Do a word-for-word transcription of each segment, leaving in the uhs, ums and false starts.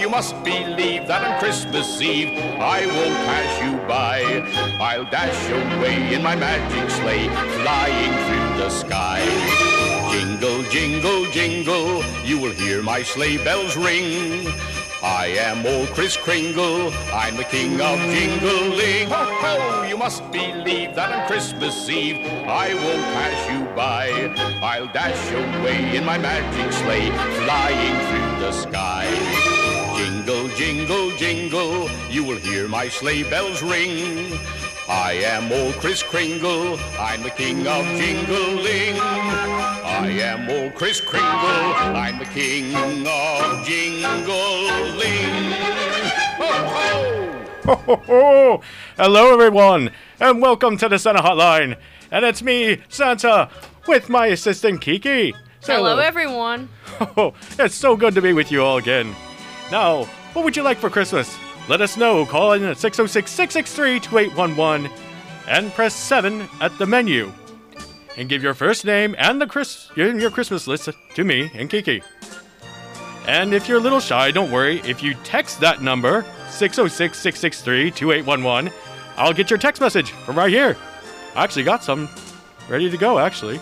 you must believe that on Christmas Eve I won't pass you by. I'll dash away in my magic sleigh, flying through the sky. Jingle, jingle, jingle, you will hear my sleigh bells ring. I am old Kris Kringle, I'm the king of jingling. Ho, ho, you must believe that on Christmas Eve I won't pass you by. I'll dash away in my magic sleigh, flying through the sky. Jingle, jingle, jingle, you will hear my sleigh bells ring. I am old Kris Kringle, I'm the king of jingling. I am old Kris Kringle, I'm the king of jingling. Ho, ho! Ho, ho, ho! Hello, everyone, and welcome to the Santa Hotline. And it's me, Santa, with my assistant, Kiki. So, hello, everyone. Oh, it's so good to be with you all again. Now, what would you like for Christmas? Let us know. Call in at six oh six, six six three, two eight one one and press seven at the menu. And give your first name and the Chris your Christmas list to me and Kiki. And if you're a little shy, don't worry. If you text that number, six oh six, six six three, two eight one one, I'll get your text message from right here. I actually got some ready to go, actually.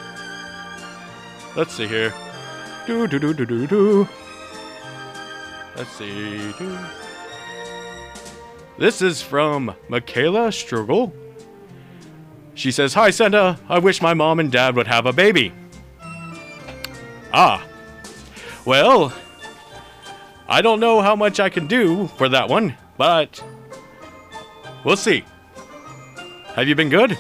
Let's see here. Do do do do do do. Let's see. Do. This is from Michaela Strugel. She says, "Hi Santa, I wish my mom and dad would have a baby." Ah. Well, I don't know how much I can do for that one, but we'll see. Have you been good?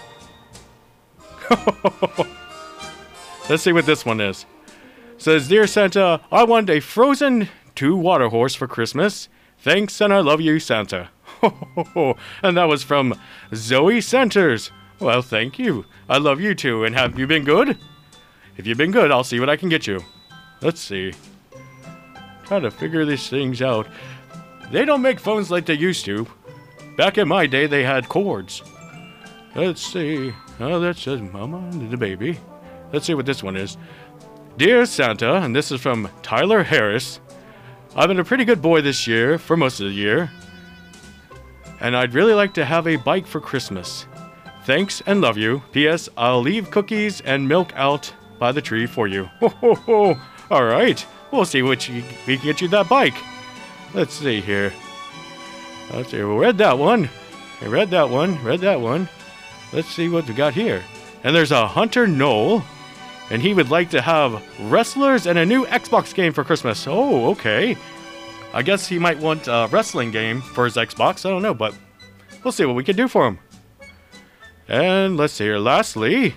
Let's see what this one is. Says, "Dear Santa, I want a Frozen two water horse for Christmas. Thanks and I love you, Santa." And that was from Zoe Centers. Well, thank you. I love you too. And have you been good? If you've been good, I'll see what I can get you. Let's see. Try to figure these things out. They don't make phones like they used to. Back in my day, they had cords. Let's see. Oh, that says Mama and the baby. Let's see what this one is. Dear Santa, and this is from Tyler Harris. I've been a pretty good boy this year, for most of the year. And I'd really like to have a bike for Christmas. Thanks and love you. P S. I'll leave cookies and milk out by the tree for you. Ho, ho, ho. All right. We'll see which we can get you that bike. Let's see here. Let's see. We read that one. I read that one. Read that one. Let's see what we got here. And there's a Hunter Knoll. And he would like to have wrestlers and a new Xbox game for Christmas. Oh, okay. I guess he might want a wrestling game for his Xbox. I don't know, but we'll see what we can do for him. And let's see here. Lastly,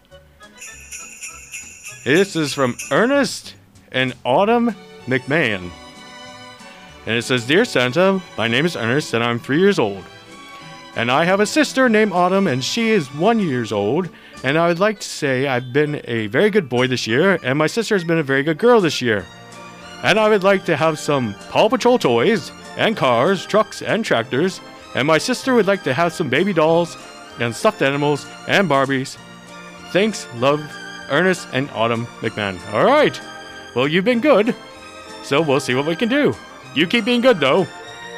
this is from Ernest and Autumn McMahon. And it says, Dear Santa, my name is Ernest and I'm three years old. And I have a sister named Autumn and she is one years old. And I would like to say I've been a very good boy this year and my sister has been a very good girl this year. And I would like to have some Paw Patrol toys and cars, trucks, and tractors. And my sister would like to have some baby dolls and stuffed animals and Barbies. Thanks, love, Ernest and Autumn McMahon. All right. Well, you've been good. So we'll see what we can do. You keep being good, though.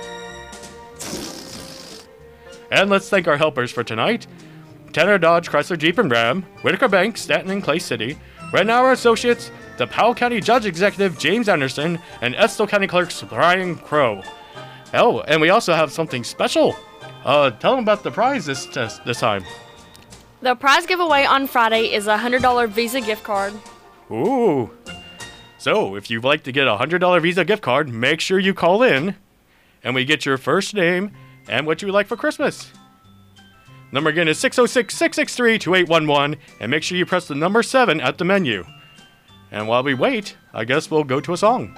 And let's thank our helpers for tonight. Tanner Dodge, Chrysler Jeep and Ram, Whitaker Bank, Stanton and Clay City, Rednauer Associates, the Powell County Judge Executive James Anderson, and Estill County Clerks Brian Crow. Oh, and we also have something special. Uh, tell them about the prize this test this time. The prize giveaway on Friday is a one hundred dollars Visa gift card. Ooh. So, if you'd like to get a one hundred dollars Visa gift card, make sure you call in, and we get your first name and what you would like for Christmas. Number again is six oh six, six six three, two eight one one, and make sure you press the number seven at the menu. And while we wait, I guess we'll go to a song.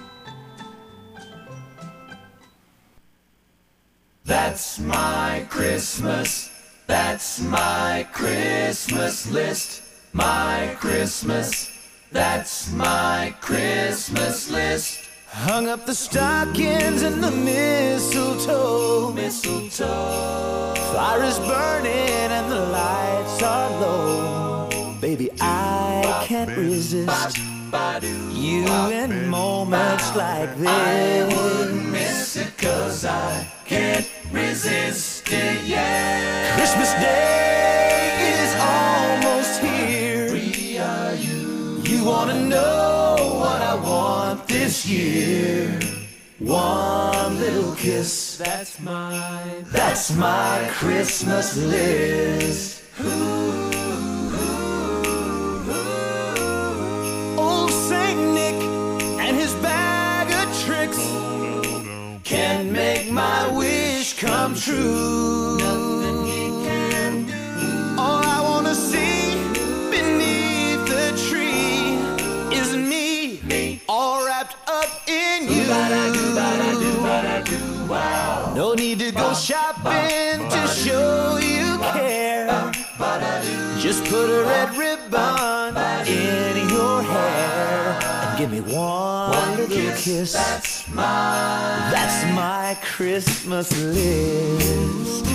That's my Christmas. That's my Christmas list. My Christmas. That's my Christmas list. Hung up the stockings and the mistletoe. Mistletoe. Fire is burning and the lights are low. Baby, I can't resist you in moments like this. cheer. One little kiss, that's my, that's my Christmas list. Old Saint Nick and his bag of tricks can make my wish come true. Nothing he can do. All I wanna see beneath the tree is me, me. All wrapped up in you. Wow. No need to go shopping to show you care. Just put a red ribbon in your hair and give me one little kiss. That's my, that's my Christmas list.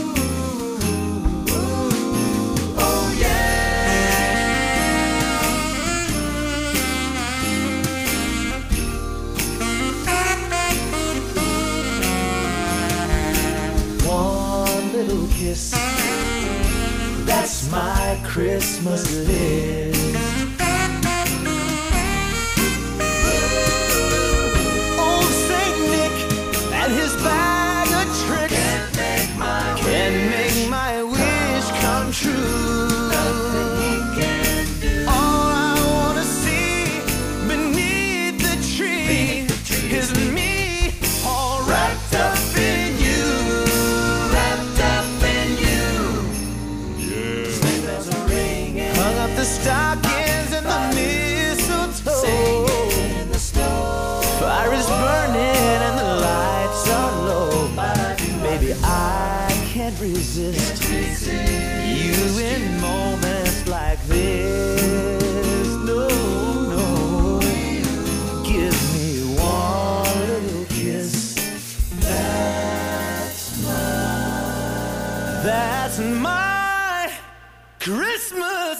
Oh yeah. One little kiss. That's my Christmas list. Old Saint Nick and his bag of tricks can make my, can make my wish come true. Nothing he can do. All I wanna see beneath the tree is me, all wrapped up in you. Wrapped up in you. Hung up the stockings and the mistletoe. In the snow. Fire is burning and the lights are low. Baby, I can't resist you in moments like this. No, no. Give me one little kiss. That's my, that's my Christmas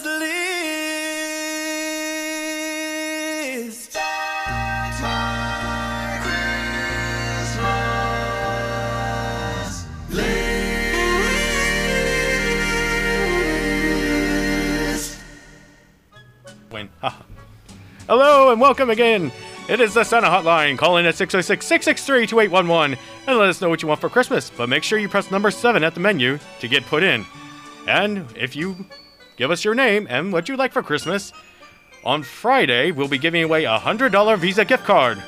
list. That's my Christmas list. Win. Haha. Hello and welcome again. It is the Santa Hotline. Call in at six oh six, six six three, two eight one one and let us know what you want for Christmas. But make sure you press number seven at the menu to get put in. And if you give us your name and what you'd like for Christmas, on Friday we'll be giving away a one hundred dollars Visa gift card.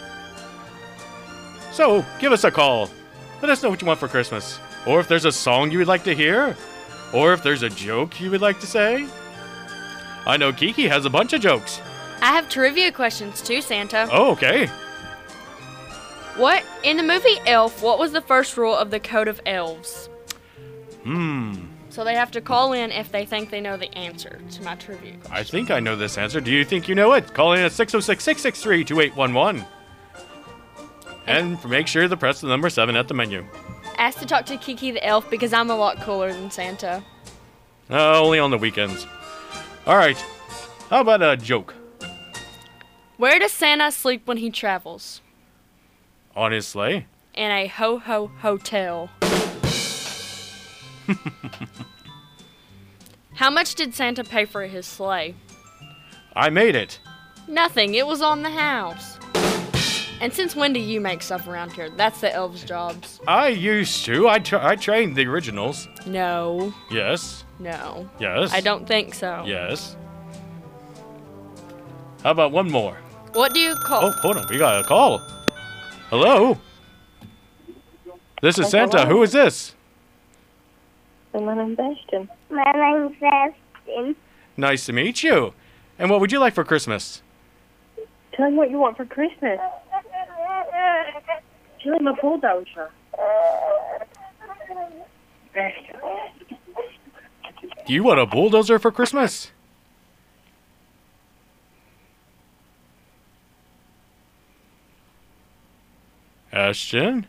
So give us a call. Let us know what you want for Christmas. Or if there's a song you would like to hear. Or if there's a joke you would like to say. I know Kiki has a bunch of jokes. I have trivia questions too, Santa. Oh, okay. What in the movie Elf, what was the first rule of the Code of Elves? Hmm. So they have to call in if they think they know the answer to my trivia question. I think I know this answer. Do you think you know it? Call in at six oh six, six six three, two eight one one. And make sure to press the number seven at the menu. Ask to talk to Kiki the Elf because I'm a lot cooler than Santa. Uh, only on the weekends. All right. How about a joke? Where does Santa sleep when he travels? On his sleigh? In a ho-ho hotel. How much did Santa pay for his sleigh? I made it. Nothing. It was on the house. And since when do you make stuff around here? That's the elves' jobs. I used to. I, tra- I trained the originals. No. Yes. No. Yes. I don't think so. Yes. How about one more? What do you call... Oh, hold on. We got a call. Hello? This is Santa. Who is this? My name's Ashton. My name's Ashton. Nice to meet you. And what would you like for Christmas? Tell me what you want for Christmas. Tell me my bulldozer. Ashton. Do you want a bulldozer for Christmas? Ashton?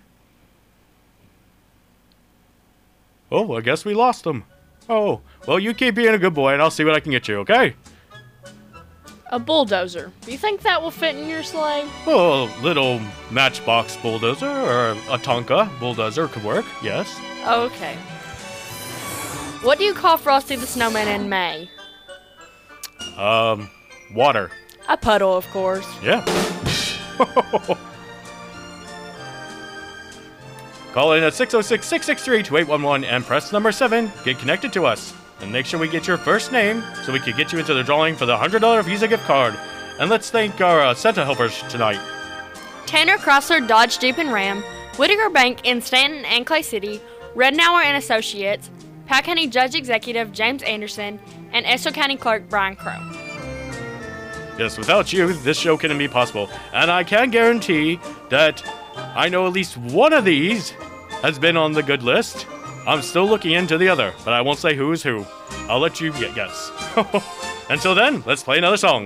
Oh, I guess we lost him. Oh, well, you keep being a good boy, and I'll see what I can get you, okay? A bulldozer. Do you think that will fit in your sleigh? Oh, a little matchbox bulldozer or a Tonka bulldozer could work, yes. Okay. What do you call Frosty the Snowman in May? Um, water. A puddle, of course. Yeah. Call in at six oh six, six six three, two eight one one and press number seven. Get connected to us. And make sure we get your first name so we can get you into the drawing for the one hundred dollar Visa gift card. And let's thank our uh, Santa helpers tonight. Tanner Chrysler Dodge Jeep and Ram, Whittaker Bank in Stanton and Clay City, Rednauer and Associates, Pat County Judge Executive James Anderson, and Estill County Clerk Brian Crow. Yes, without you, this show couldn't be possible. And I can guarantee that I know at least one of these has been on the good list. I'm still looking into the other, but I won't say who is who. I'll let you get guess. Until then, let's play another song.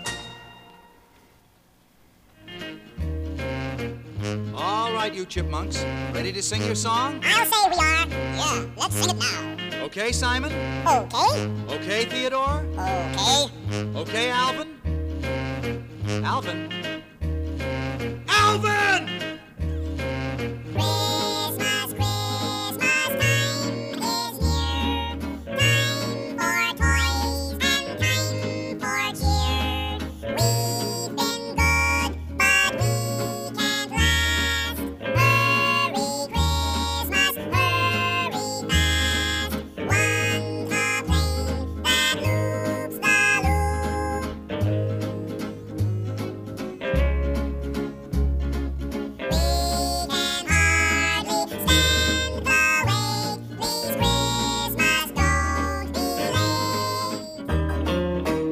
All right, you chipmunks. Ready to sing your song? I'll say we are. Yeah, let's sing it now. Okay, Simon? Okay. Okay, Theodore? Okay. Okay, Alvin? Alvin? Alvin! Christmas, Christmas time is near. Time for toys and time for cheer. We've been good, but we can't last. Hurry, Christmas, hurry fast. One top train that loops the loop. We can hardly stand the wait. Please, Christmas, don't be late.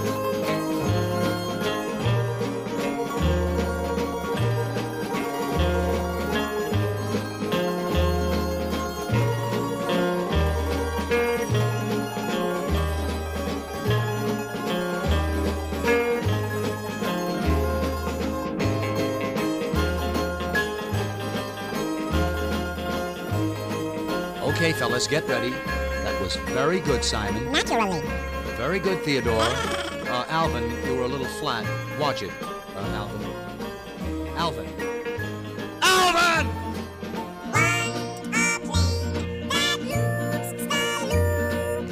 Okay, fellas, get ready. That was very good, Simon. Naturally. Very good, Theodore. Uh, Alvin, you were a little flat. Watch it, uh, Alvin. Alvin. Alvin! One a plane that loops the loop.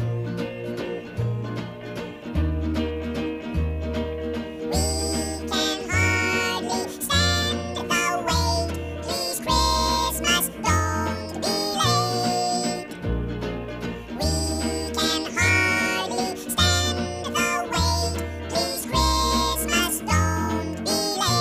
We can hardly stand the wait. Please, Christmas, don't be late. We can hardly stand the wait. Please, Christmas, don't be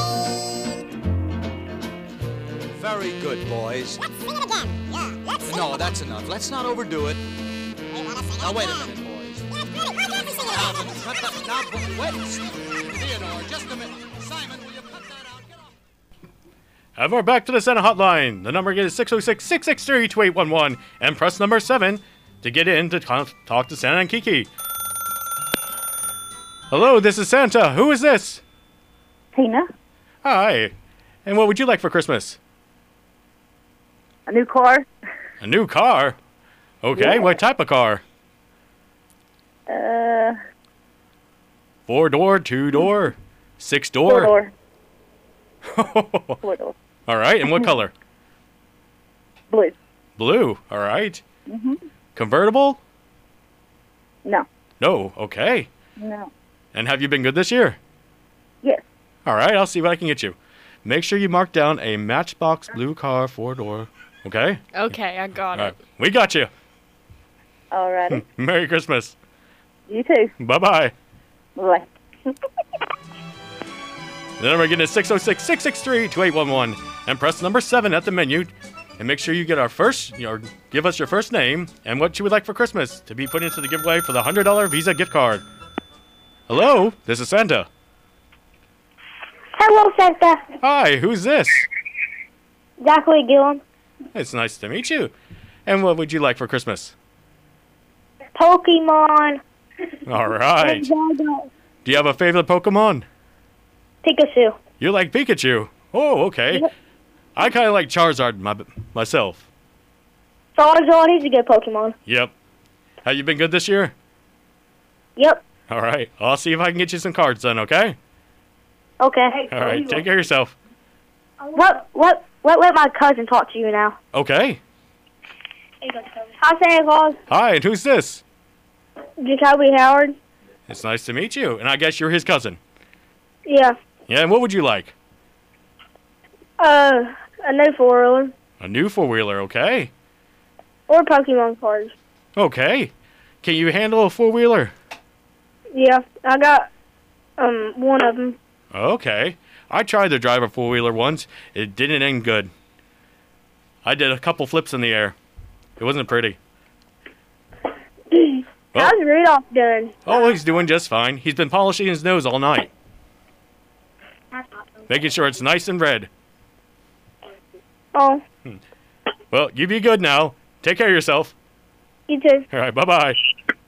late. Very good, boys. Let's sing it again. Yeah, let's sing No, it that's enough. Let's not overdo it. again. We wanna sing it Now, wait a again. minute, boys. Yeah, it's pretty. Why can't we sing it Alvin, again? cut that. Now, w- wait. Theodore, just a minute. Simon, will you cut that out? Get off. And we're back to the Santa hotline. The number again is six oh six, six six three, two eight one one and press number seven to get in to ta- talk to Santa and Kiki. Hello, this is Santa. Who is this? Tina, Hi. And what would you like for Christmas? a new car. A new car? Okay, Yeah. what type of car? Uh, Four door, two door, six four door? door. Four door. All right, and what color? Blue. Blue. All right. Convertible? No. No. Okay. No. And have you been good this year? Yes. All right, I'll see what I can get you. Make sure you mark down a Matchbox blue car, four door. Okay? Okay, I got All it. right. We got you. Alrighty. Merry Christmas. You too. Bye-bye. Bye. The number again is six oh six, six six three, two eight one one and press number seven at the menu and make sure you get our first, or give us your first name and what you would like for Christmas to be put into the giveaway for the one hundred dollar Visa gift card. Hello, this is Santa. Hello, Santa. Hi, who's this? Zachary Gillum. It's nice to meet you. And what would you like for Christmas? Pokemon. All right. Zelda. Do you have a favorite Pokemon? Pikachu. You like Pikachu? Oh, okay. I kind of like Charizard my, myself. Charizard, he's a good Pokemon. Yep. Have you been good this year? Yep. All right. I'll see if I can get you some cards then, okay? Okay. All right. Take care of yourself. What, what, what, let my cousin talk to you now. Okay. Hi, Santa Claus. Hi, and who's this? Jacoby Howard. It's nice to meet you. And I guess you're his cousin. Yeah. Yeah, and what would you like? Uh, a new four-wheeler. A new four-wheeler, okay. Or Pokemon cards. Okay. Can you handle a four-wheeler? Yeah, I got um one of them. Okay. I tried to drive a four-wheeler once. It didn't end good. I did a couple flips in the air. It wasn't pretty. How's Rudolph doing? Oh, he's doing just fine. He's been polishing his nose all night. Making sure it's nice and red. Oh, Well, you be good now. Take care of yourself. you too. All right, bye-bye.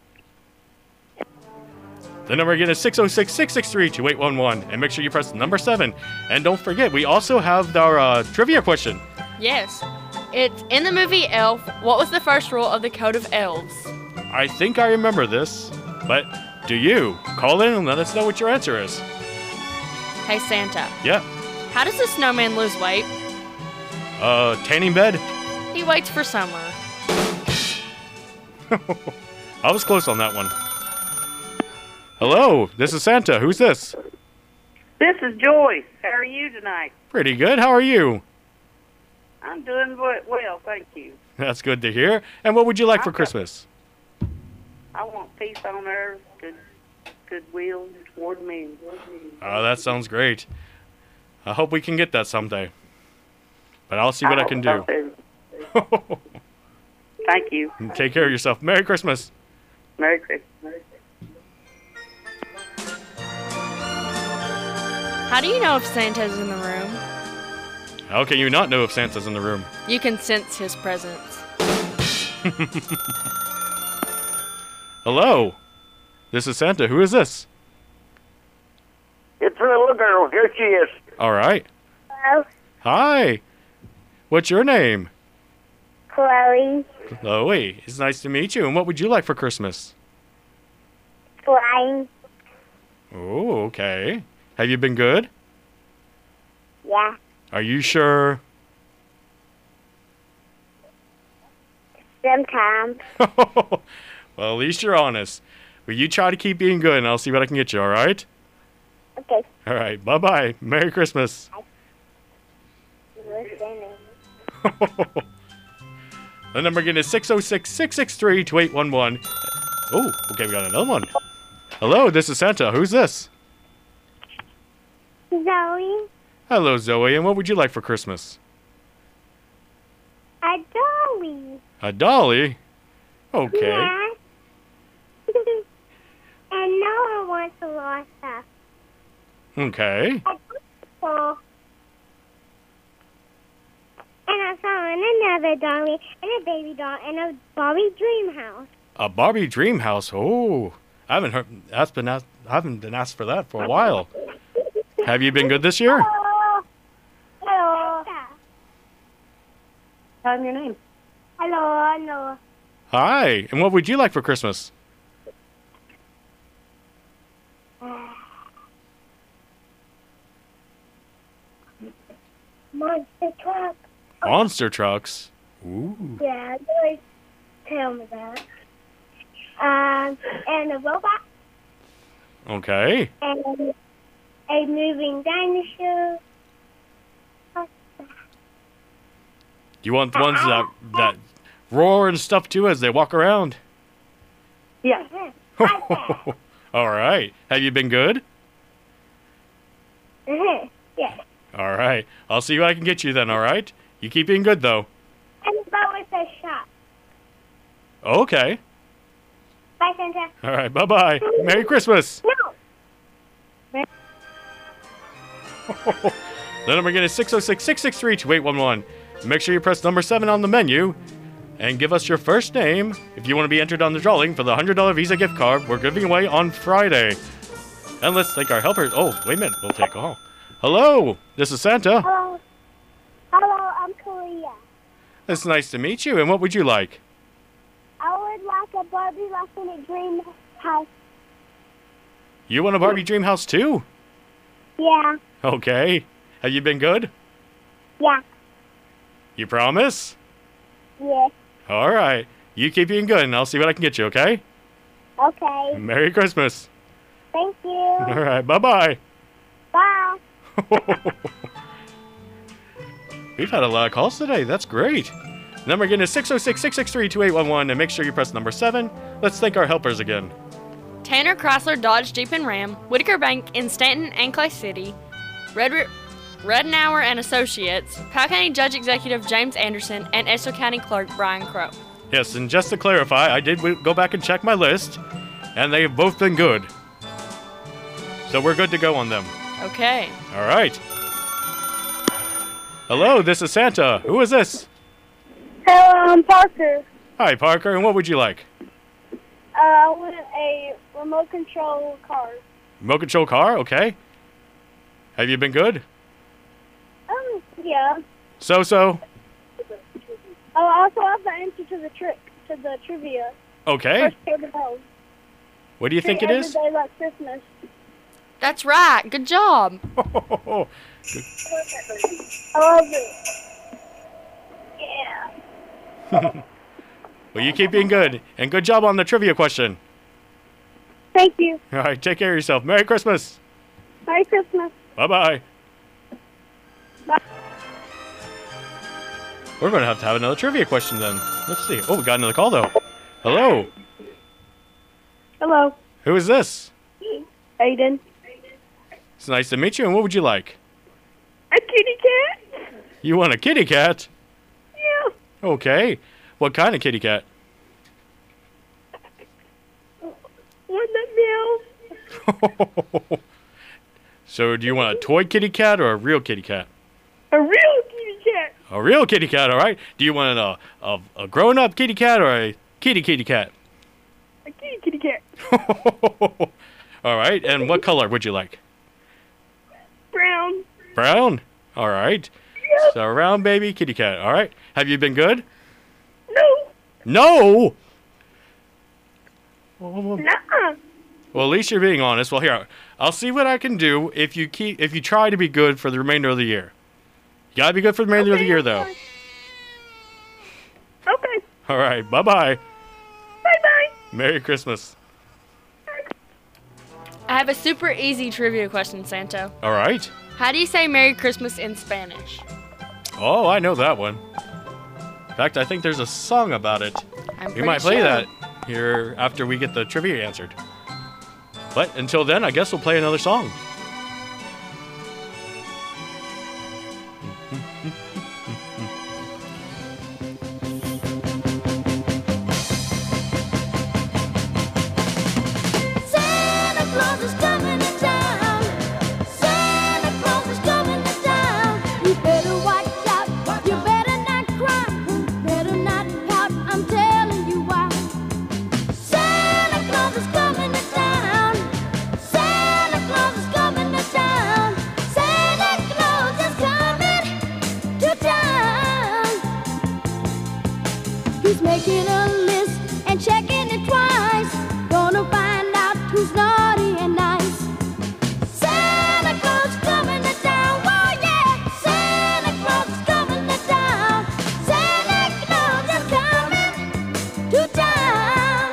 The number again is six oh six, six six three, two eight one one. And make sure you press number seven. And don't forget, we also have our uh, trivia question. Yes. It's in the movie Elf. What was the first rule of the Code of Elves? I think I remember this, but do you? Call in and let us know what your answer is. Hey, Santa. Yeah. How does a snowman lose weight? Uh, tanning bed? He waits for summer. I was close on that one. Hello, this is Santa. Who's this? This is Joyce. How are you tonight? Pretty good. How are you? I'm doing we- well, thank you. That's good to hear. And what would you like for I've got- Christmas? I want peace on earth, good goodwill toward men. Oh, that sounds great. I hope we can get that someday. But I'll see what I, can do. do. Thank you. Take care of yourself. Merry Christmas. Merry Christmas. How do you know if Santa's in the room? How can you not know if Santa's in the room? You can sense his presence. Hello. This is Santa. Who is this? It's a little girl. Here she is. All right. Hello, Hi. What's your name? Chloe. Chloe. It's nice to meet you. And what would you like for Christmas? Flying. Oh, okay. Have you been good? Yeah. Are you sure? Sometimes. Well, at least you're honest. Well, you try to keep being good, and I'll see what I can get you, all right? Okay. All right. Bye-bye. Merry Christmas. Listening. The number again is six oh six, six six three, two eight one one. Oh, okay, we got another one. Hello, this is Santa. Who's this? Zoe. Hello, Zoe, and what would you like for Christmas? A dolly. A dolly? Okay. Yeah. And no one wants a lot of stuff. Okay. So, and I saw another dolly and a baby doll and a Barbie dream house. A Barbie dream house. Oh, I haven't heard. That's been asked, I haven't been asked for that for a while. Have you been good this year? Hello. Hello. Tell me your name. Hello. Hello. Hi. And what would you like for Christmas? Monster truck. Monster trucks. Ooh. Yeah, they tell me that. Um, and a robot Okay. and a moving dinosaur. You want the ones that that roar and stuff too as they walk around? Yeah. All right. Have you been good? Uh-huh. Yes. All right. I'll see what I can get you then, all right? You keep being good, though. And that was a shop. Okay. Bye, Santa. All right. Bye-bye. Merry Christmas. No. The number again is six oh six, six six three, two eight one one. Make sure you press number seven on the menu and give us your first name if you want to be entered on the drawing for the one hundred dollars Visa gift card we're giving away on Friday. And let's thank our helpers. Oh, wait a minute. We'll take a call. Hello. This is Santa. Hello. Hello, I'm Korea. It's nice to meet you. And what would you like? I would like a Barbie like in a dream house. You want a Barbie dream house too? Yeah. Okay. Have you been good? Yeah. You promise? Yeah. All right. You keep being good, and I'll see what I can get you, okay? Okay. Merry Christmas. Thank you. All right. Bye-bye. Bye. We've had a lot of calls today. That's great. Number again is six oh six, six six three, two eight one one, and make sure you press number seven. Let's thank our helpers again. Tanner Chrysler Dodge Jeep and Ram, Whitaker Bank in Stanton and Clay City, Red Redenauer and Associates, Powell County Judge Executive James Anderson, and Estill County Clerk Brian Crow. Yes, and just to clarify, I did w- go back and check my list, and they've both been good. So we're good to go on them. Okay. All right. Hello, this is Santa. Who is this? Hello, I'm Parker. Hi, Parker, and what would you like? Uh, I want a remote control car. Remote control car? Okay. Have you been good? Um, yeah. So-so? Oh, I also have the answer to the trick, to the trivia. Okay. First pair of bells. What do you think it Every is? day like Christmas. That's right. Good job. I love it. Yeah. Well, you keep being good, and good job on the trivia question. Thank you. All right, take care of yourself. Merry Christmas. Merry Christmas. Bye-bye. Bye. We're going to have to have another trivia question then. Let's see. Oh, we got another call, though. Hello. Hello. Who is this? Aiden. It's nice to meet you, and what would you like? A kitty cat? You want a kitty cat? Yeah. Okay. What kind of kitty cat? One that meows. So, do you want a toy kitty cat or a real kitty cat? A real kitty cat. A real kitty cat, all right. Do you want a, a, a grown-up kitty cat or a kitty kitty cat? A kitty kitty cat. All right, and what color would you like? Brown. Brown? All right. Yep. So, round baby kitty cat, all right. Have you been good? No. No! Nuh-uh. Well, at least you're being honest. Well, here, I'll see what I can do if you keep if you try to be good for the remainder of the year. You gotta be good for the remainder Okay, of the year, though. fine. Okay. All right, bye-bye. Bye-bye. Merry Christmas. I have a super easy trivia question, Santo. All right. How do you say Merry Christmas in Spanish? Oh, I know that one. In fact, I think there's a song about it. I'm We pretty might play sure. that here after we get the trivia answered. But until then, I guess we'll play another song. Santa Claus is coming to town. Santa Claus is coming to town. You better watch out. You better not cry. Better not pout. I'm telling you why. Santa Claus is coming to town. Santa Claus is coming to town. Santa Claus is coming to town. He's making a list and checking it twice. Gonna find out who's naughty and nice. Santa Claus is coming to town. Oh yeah, Santa Claus is coming to town. Santa Claus is coming to town.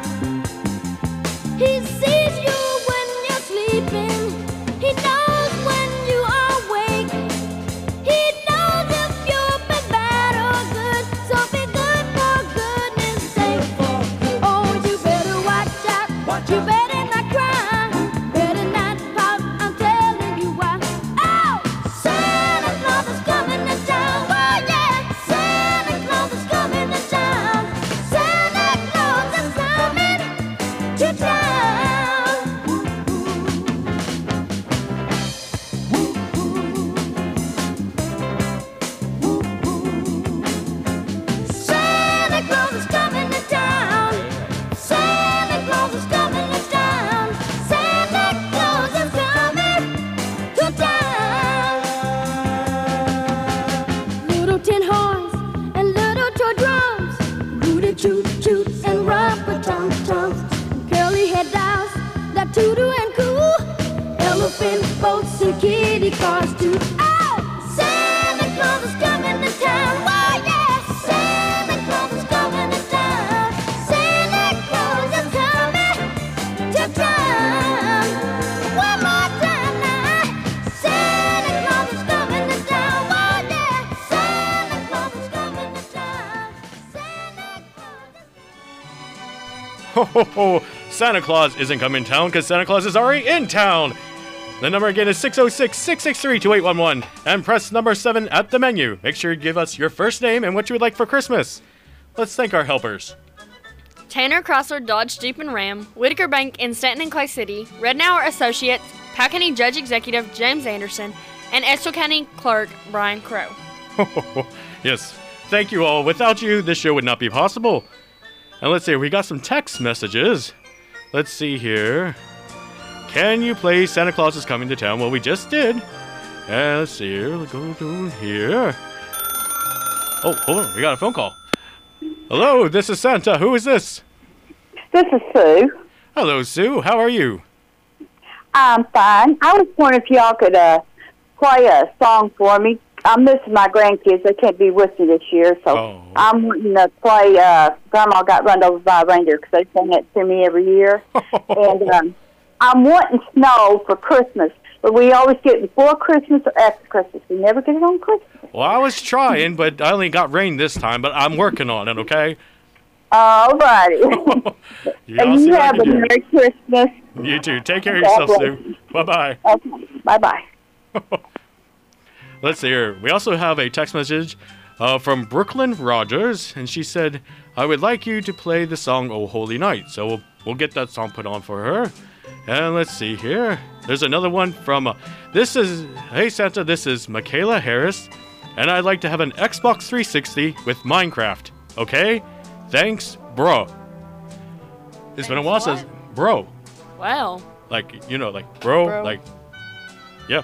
He sees you when you're sleeping. He knows when you are awake. He knows if you've been bad or good. So be good for goodness sake. Oh, you better watch out. You better not cry. Better not pout. I'm telling you why. Oh, Santa Claus is coming to town. Oh yeah, Santa Claus is coming to town. Santa Claus is coming to town. Santa Claus is coming to town. Santa Claus is coming to town. Santa Claus is coming to town. Little tin horns and little toy drums, rooty toot toots and rubber tum tums, curly head dolls that toodle and coo, elephant boats and kitty cars too. Oh, Santa Claus is coming to town. Oh yeah, Santa Claus is coming to town. Santa Claus is coming to town. One more time now. Santa Ho, ho, ho. Santa Claus isn't coming to town because Santa Claus is already in town. The number again is six oh six, six six three, two eight one one. And press number seven at the menu. Make sure you give us your first name and what you would like for Christmas. Let's thank our helpers. Tanner Chrysler Dodge Jeep and Ram, Whitaker Bank in Stanton and Clay City, Rednauer Associates, Powell County Judge Executive James Anderson, and Estill County Clerk Brian Crow. Yes, thank you all. Without you, this show would not be possible. And let's see, we got some text messages. Let's see here. Can you play Santa Claus is Coming to Town? Well, we just did. And let's see here. Let's go to here. Oh, hold on. We got a phone call. Hello, this is Santa. Who is this? This is Sue. Hello, Sue. How are you? I'm fine. I was wondering if y'all could uh, play a song for me. I'm missing my grandkids. They can't be with me this year, so Oh. I'm wanting to play uh, Grandma Got Run Over by a Reindeer because they sing it to me every year. And um, I'm wanting snow for Christmas, but we always get it before Christmas or after Christmas. We never get it on Christmas. Well, I was trying, but I only got rain this time, but I'm working on it, okay? All righty. Yeah, I'll And see you what I have a can do. Merry Christmas. You too. Take care of yourself, Sue. Bye-bye. Okay. Bye-bye. Let's see here. We also have a text message uh, from Brooklyn Rogers, and she said, I would like you to play the song Oh Holy Night. So we'll, we'll get that song put on for her. And let's see here. There's another one from, uh, this is, hey Santa, this is Michaela Harris, and I'd like to have an Xbox three sixty with Minecraft. Okay? Thanks, bro. It's been a while since, bro. Wow. Like, you know, like, bro, Bro. like, yeah.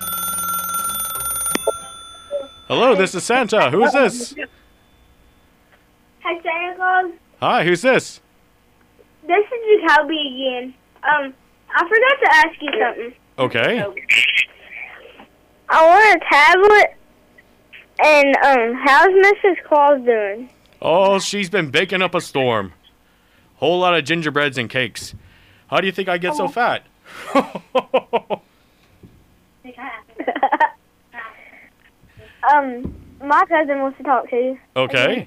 Hello, this is Santa. Who is this? Hi, Santa Claus. Hi, who's this? This is Jacoby again. Um, I forgot to ask you something. Okay. I want a tablet. And um, how's Missus Claus doing? Oh, she's been baking up a storm. Whole lot of gingerbreads and cakes. How do you think I get so fat? um, my cousin wants to talk to you. Okay.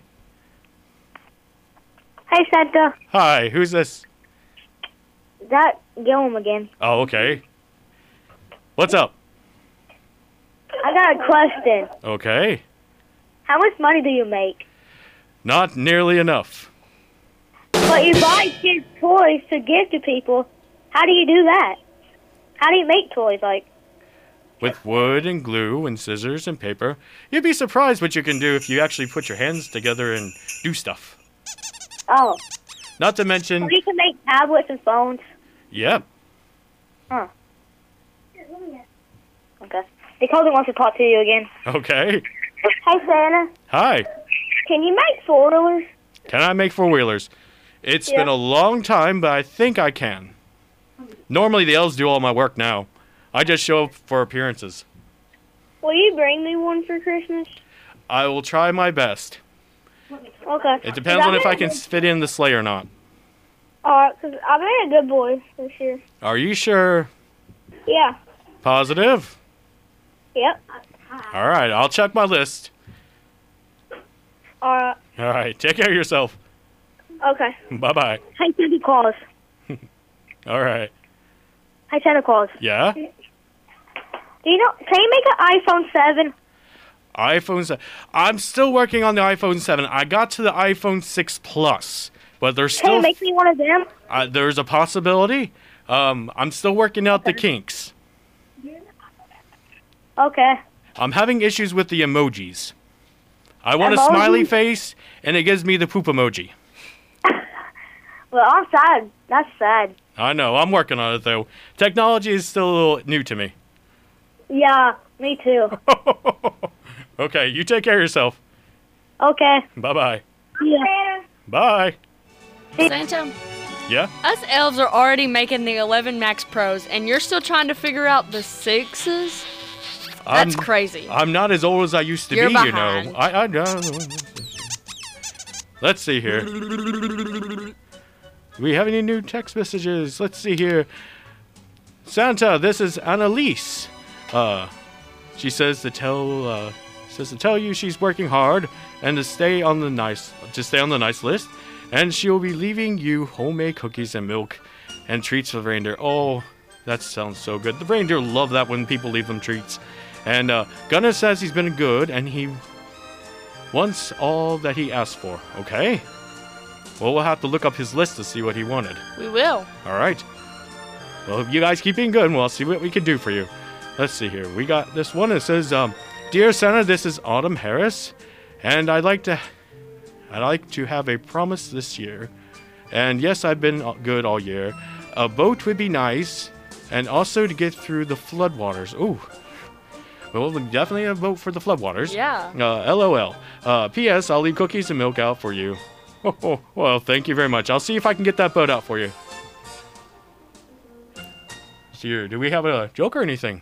Hey, Santa. Hi, who's this? That Gillum again. Oh, okay. What's up? I got a question. Okay. How much money do you make? Not nearly enough. But you buy kids toys to give to people. How do you do that? How do you make toys? Like, With wood and glue and scissors and paper. You'd be surprised what you can do if you actually put your hands together and do stuff. oh, Not to mention, so you can make tablets and phones. yep. Huh. Okay. Dakota wants to talk to you again. Okay. Hey, Santa. Hi. Can you make four-wheelers? Can I make four-wheelers? It's Yeah. been a long time, but I think I can. Normally the elves do all my work now. I just show up for appearances. Will you bring me one for Christmas? I will try my best. Okay. It depends on if I can fit in the sleigh or not. Alright, because I've been a good boy this year. Are you sure? Yeah. Positive? Yep. All right, I'll check my list. Alright. All right, take care of yourself. Okay. Bye-bye. Hey, Santa Claus. All right. Hey, Santa Claus. Yeah? Do you know, can you make an iPhone seven? iPhone seven. I'm still working on the iPhone seven. I got to the iPhone six Plus, but there's Can still you make me one of them? uh, there's a possibility. Um, I'm still working out the kinks. Okay. I'm having issues with the emojis. I want a Emoji? smiley face, and it gives me the poop emoji. Well, I'm sad. That's sad. I know. I'm working on it, though. Technology is still a little new to me. Yeah, me too. Okay, you take care of yourself. Okay. Bye-bye. Yeah. Bye. Santa, Yeah? us elves are already making the eleven Max Pros, and you're still trying to figure out the sixes? That's I'm, crazy. I'm not as old as I used to You're be, you behind. know. I, I know. Let's see here. Do we have any new text messages? Let's see here. Santa, this is Annalise. Uh, she says to tell uh, says to tell you she's working hard and to stay on the nice to stay on the nice list. and she'll be leaving you homemade cookies and milk and treats for the reindeer. Oh, that sounds so good. The reindeer love that when people leave them treats. And uh, Gunnar says he's been good and he wants all that he asked for. Okay? Well, we'll have to look up his list to see what he wanted. We will. All right. Well, you guys keep being good, and we'll see what we can do for you. Let's see here. We got this one. It says, um, "Dear Santa, this is Autumn Harris, and I'd like to, I'd like to have a promise this year. And yes, I've been good all year. A boat would be nice, and also to get through the floodwaters. Ooh. Well, definitely a vote for the floodwaters. Yeah. Uh, LOL. Uh, P S. I'll leave cookies and milk out for you. Oh, oh, well, thank you very much. I'll see if I can get that boat out for you. Here, do we have a joke or anything?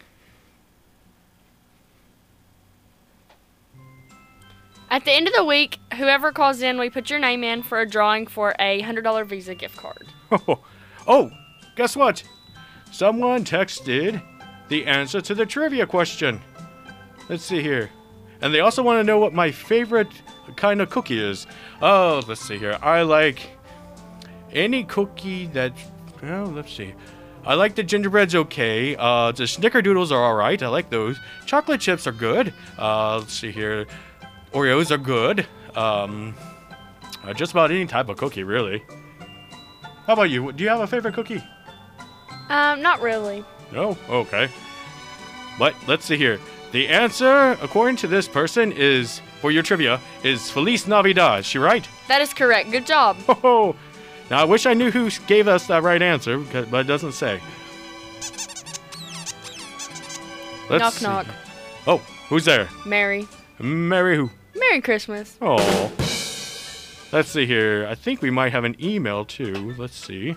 At the end of the week, whoever calls in, we put your name in for a drawing for a one hundred dollar Visa gift card. Oh, oh, guess what? Someone texted the answer to the trivia question. Let's see here. And they also want to know what my favorite kind of cookie is. Oh, let's see here. I like any cookie that... Oh, let's see. I like the gingerbread's okay. Uh, the snickerdoodles are alright. I like those. Chocolate chips are good. Uh, let's see here. Oreos are good. Um, uh, just about any type of cookie, really. How about you? Do you have a favorite cookie? Um, not really. No? Okay. But let's see here. The answer, according to this person, is, for your trivia, is Feliz Navidad. Is she right? That is correct. Good job. Oh, now I wish I knew who gave us that right answer, because- but it doesn't say. Let's Knock, see. knock. Oh, who's there? Mary. Merry who? Merry Christmas. Oh. Let's see here. I think we might have an email too. Let's see.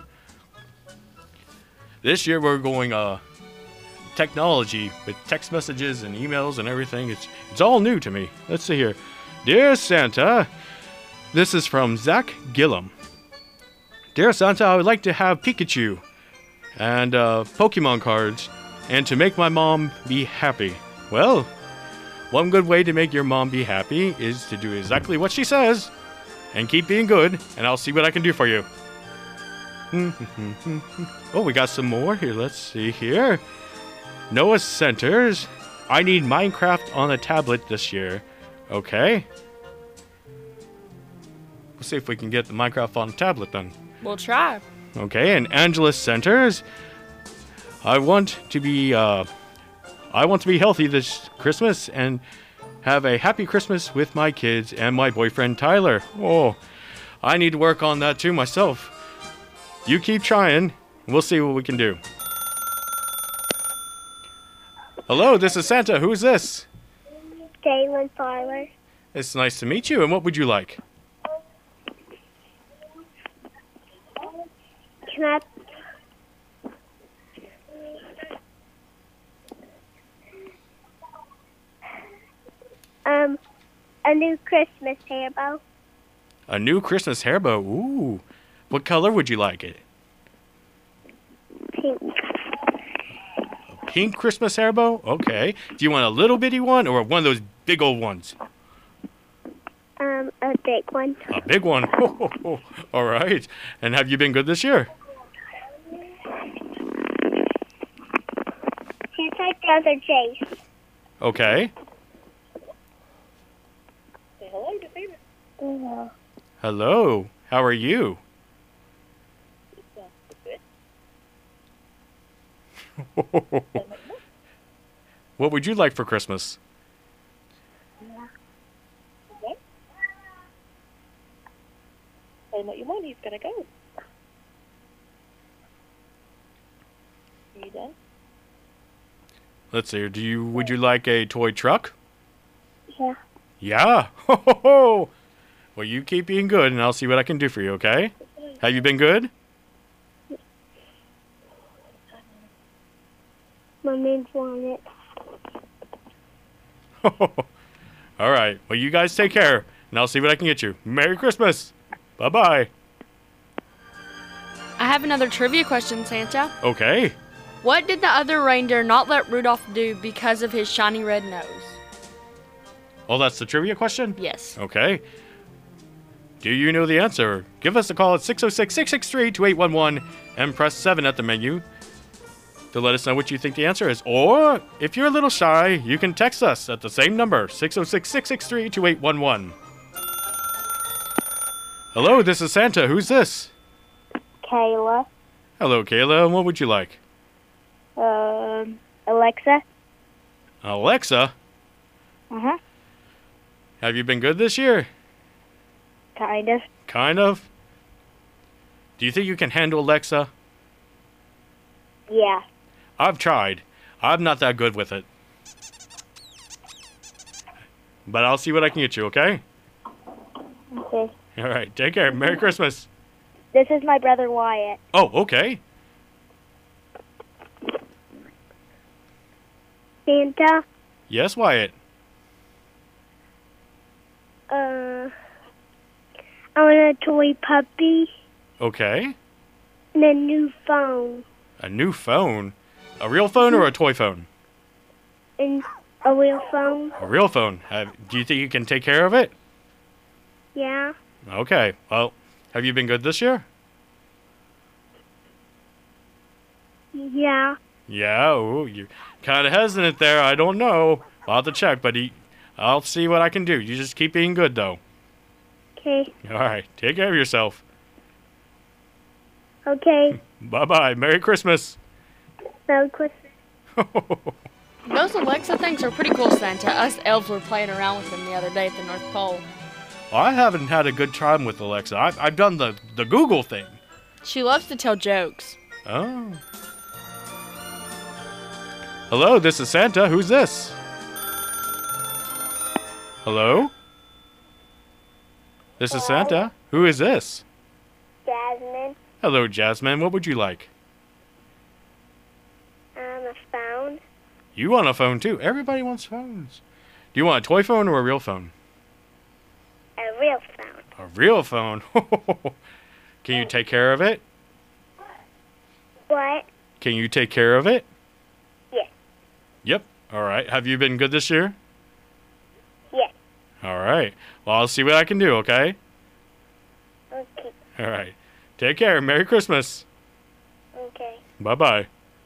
This year we're going uh technology with text messages and emails and everything. It's it's all new to me. Let's see here. Dear Santa, this is from Zach Gillum. Dear Santa, I would like to have Pikachu and uh, Pokemon cards and to make my mom be happy. Well, one good way to make your mom be happy is to do exactly what she says and keep being good, and I'll see what I can do for you. Oh, we got some more here. Let's see here. Noah Centers. I need Minecraft on a tablet this year. Okay. We'll see if we can get the Minecraft on a tablet then. We'll try. Okay, and Angela Centers. I want to be uh I want to be healthy this Christmas and have a happy Christmas with my kids and my boyfriend Tyler. Oh, I need to work on that too myself. You keep trying. We'll see what we can do. Hello, this is Santa. Who's this? Jalen Farler. It's nice to meet you. And what would you like? Can I? Um, a new Christmas hair bow. A new Christmas hair bow. Ooh. What color would you like it? Pink. A pink Christmas hair bow? Okay. Do you want a little bitty one or one of those big old ones? Um, a big one. A big one. All right. And have you been good this year? Here's my brother Jace. Okay. Say hello to David. Hello. Hello. How are you? What would you like for Christmas? Okay. Tell him what you want. He's gonna go. Are you done? Let's see. Do you would you like a toy truck? Yeah. Yeah. Ho ho ho. Well, you keep being good, and I'll see what I can do for you. Okay? Have you been good? My name's want it. All right. Well, you guys take care, and I'll see what I can get you. Merry Christmas. Bye bye. I have another trivia question, Santa. Okay. What did the other reindeer not let Rudolph do because of his shiny red nose? Oh, that's the trivia question? Yes. Okay. Do you know the answer? Give us a call at six oh six, six six three, two eight one one and press seven at the menu to let us know what you think the answer is. Or, if you're a little shy, you can text us at the same number, six oh six, six six three, two eight one one. Hello, this is Santa. Who's this? Kayla. Hello, Kayla. And what would you like? Um, Alexa. Alexa? Uh-huh. Have you been good this year? Kind of. Kind of. Do you think you can handle Alexa? Yeah. I've tried. I'm not that good with it. But I'll see what I can get you, okay? Okay. All right. Take care. Merry Christmas. This is my brother Wyatt. Oh, okay. Santa. Yes, Wyatt. Uh, I want a toy puppy Okay. and a new phone A new phone? A real phone or a toy phone? and a real phone. A real phone. Have, do you think you can take care of it? Yeah. Okay. Well, have you been good this year? Yeah. Yeah. Ooh, you're kind of hesitant there. I don't know. I'll have to check, but he, I'll see what I can do. You just keep being good, though. Okay. All right. Take care of yourself. Okay. Bye-bye. Merry Christmas. Merry Christmas. Those Alexa things are pretty cool, Santa. Us elves were playing around with them the other day at the North Pole. I haven't had a good time with Alexa. I've, I've done the, the Google thing. She loves to tell jokes. Oh. Hello, this is Santa. Who's this? Hello? This is Santa. Who is this? Jasmine. Hello, Jasmine. What would you like? Um, a phone. You want a phone, too. Everybody wants phones. Do you want a toy phone or a real phone? A real phone. A real phone? Can you take care of it? What? Can you take care of it? Yes. Yep. All right. Have you been good this year? Yes. All right. Well, I'll see what I can do, okay? Okay. All right. Take care. Merry Christmas. Okay. Bye-bye.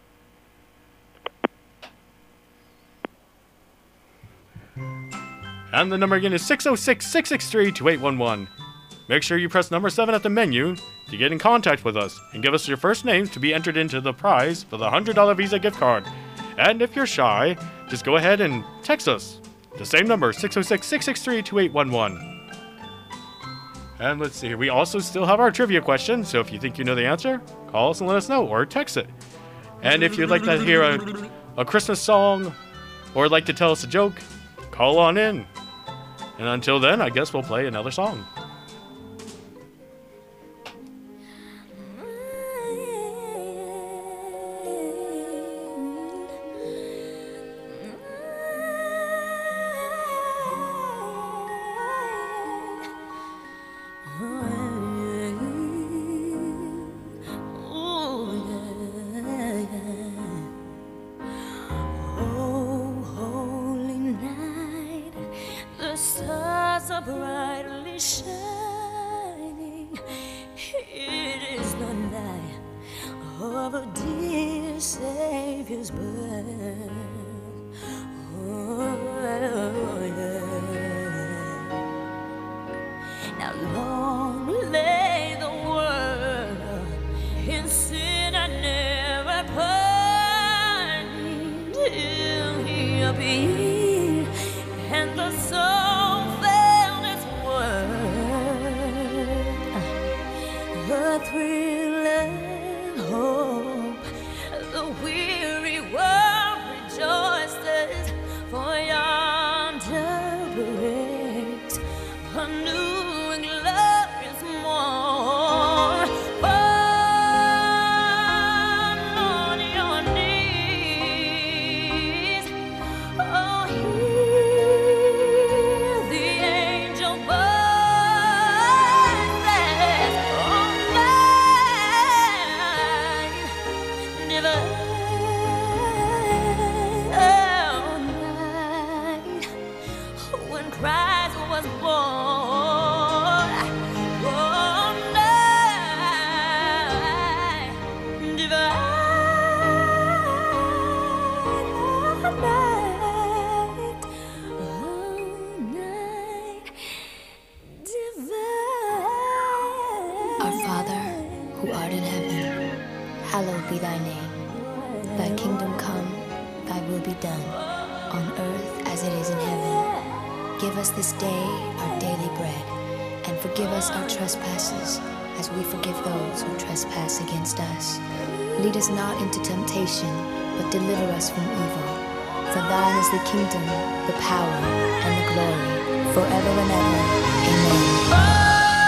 And the number again is six oh six, six six three, two eight one one. Make sure you press number seven at the menu to get in contact with us and give us your first name to be entered into the prize for the one hundred dollar Visa gift card. And if you're shy, just go ahead and text us. The same number, six oh six, six six three, two eight one one. And let's see, we also still have our trivia question, so if you think you know the answer, call us and let us know, or text it. And if you'd like to hear a, a Christmas song, or like to tell us a joke, call on in. And until then, I guess we'll play another song. who art in heaven, hallowed be thy name. Thy kingdom come, thy will be done, on earth as it is in heaven. Give us this day our daily bread, and forgive us our trespasses, as we forgive those who trespass against us. Lead us not into temptation, but deliver us from evil. For thine is the kingdom, the power, and the glory, forever and ever. Amen.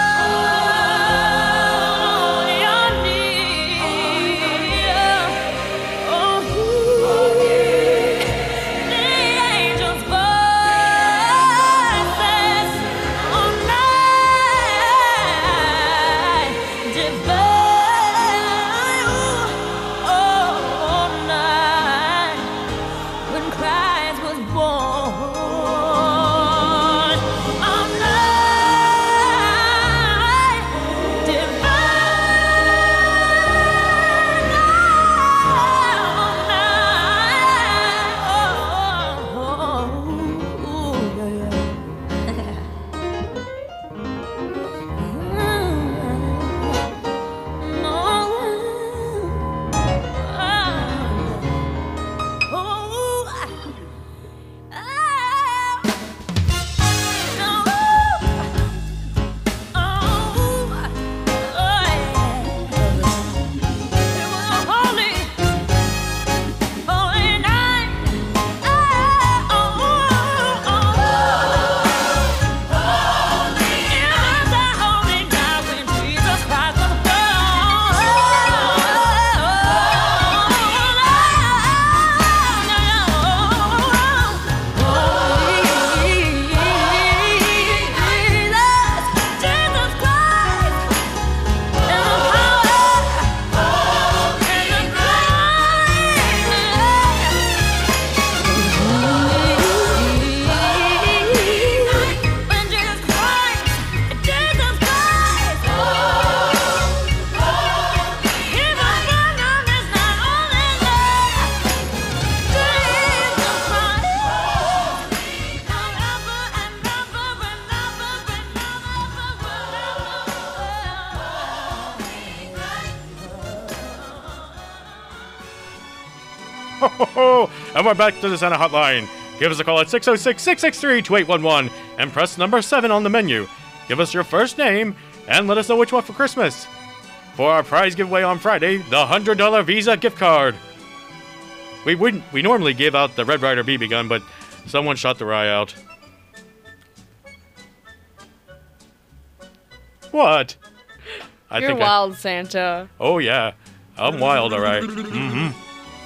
And we're back to the Santa Hotline. Give us a call at six oh six, six six three, two eight one one and press number seven on the menu. Give us your first name and let us know which one for Christmas. For our prize giveaway on Friday, the one hundred dollar Visa gift card. We wouldn't. We normally give out the Red Ryder B B gun, but someone shot the Rye out. What? I You're think wild, I, Santa. Oh yeah, I'm wild, all right. Mm-hmm.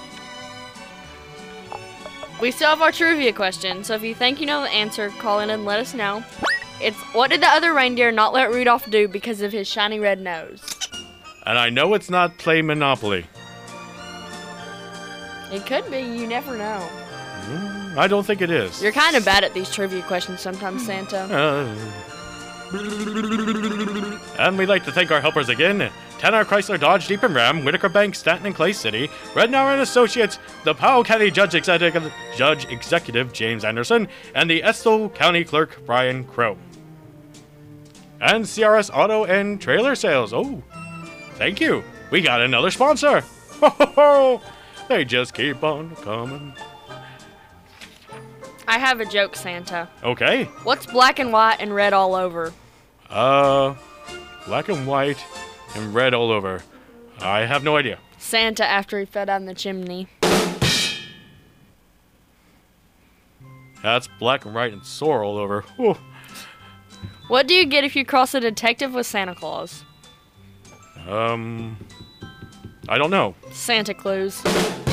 We still have our trivia question, so if you think you know the answer, call in and let us know. It's, what did the other reindeer not let Rudolph do because of his shiny red nose? And I know it's not play Monopoly. It could be, you never know. Mm, I don't think it is. You're kind of bad at these trivia questions sometimes, Santa. Uh, and we'd like to thank our helpers again. Tanner Chrysler Dodge Jeep and Ram, Whitaker Bank, Stanton and Clay City, Rednauer and Associates, the Powell County Judge Executive, Judge Executive James Anderson, and the Estill County Clerk Brian Crow. And C R S Auto and Trailer Sales. Oh, thank you. We got another sponsor. Ho ho ho! They just keep on coming. I have a joke, Santa. Okay. What's black and white and red all over? Uh, black and white and red all over. I have no idea. Santa after he fell down the chimney. That's black and white and sore all over. Whew. What do you get if you cross a detective with Santa Claus? Um, I don't know. Santa clues.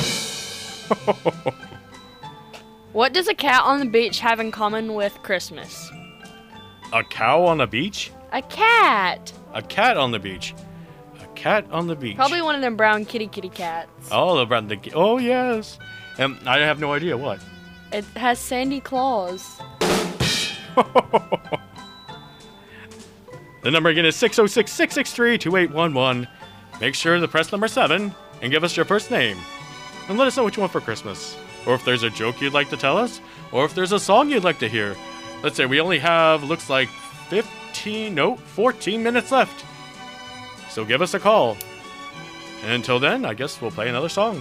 What does a cat on the beach have in common with Christmas? A cow on the beach? A cat. A cat on the beach. A cat on the beach. Probably one of them brown kitty kitty cats. Oh, the brown. The, oh, yes. And I have no idea what. It has Sandy Claus. The number again is six oh six, six six three, two eight one one. Make sure to press number seven and give us your first name. And let us know what you want for Christmas. Or if there's a joke you'd like to tell us. Or if there's a song you'd like to hear. Let's say we only have, looks like fifteen, no, fourteen minutes left. So give us a call. And until then, I guess we'll play another song.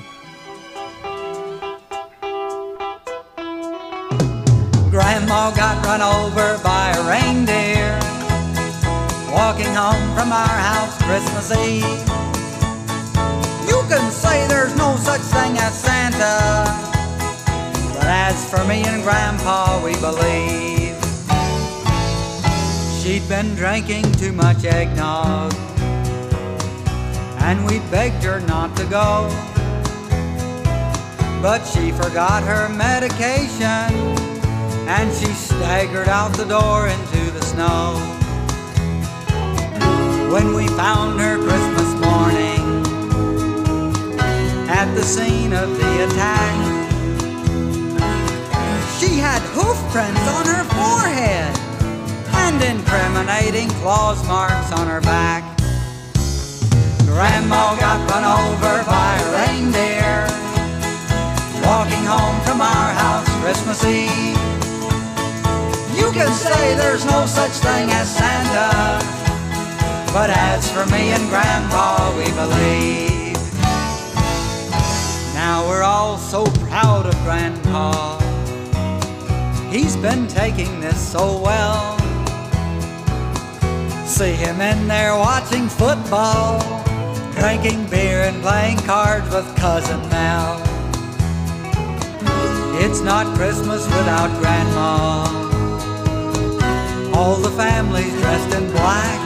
Grandma got run over by a reindeer walking home from our house Christmas Eve. You can say there's no such thing as Santa, but as for me and Grandpa, we believe. She'd been drinking too much eggnog, and we begged her not to go. But she forgot her medication, and she staggered out the door into the snow. When we found her Christmas morning at the scene of the attack, she had hoof prints on her forehead and incriminating claws marks on her back. Grandma got run over by a reindeer walking home from our house Christmas Eve. You can say there's no such thing as Santa, but as for me and Grandpa, we believe. Now we're all so proud of Grandpa. He's been taking this so well. See him in there watching football, drinking beer and playing cards with Cousin Mel. It's not Christmas without Grandma. All the family's dressed in black,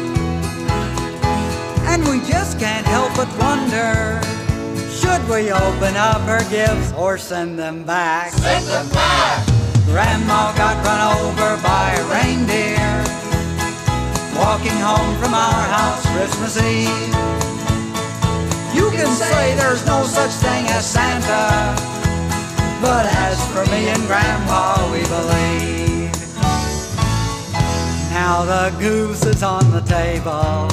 and we just can't help but wonder, should we open up her gifts or send them back? Send them back! Grandma got run over by a reindeer walking home from our house Christmas Eve. You can say there's no such thing as Santa, but as for me and Grandpa, we believe. Now the goose is on the table,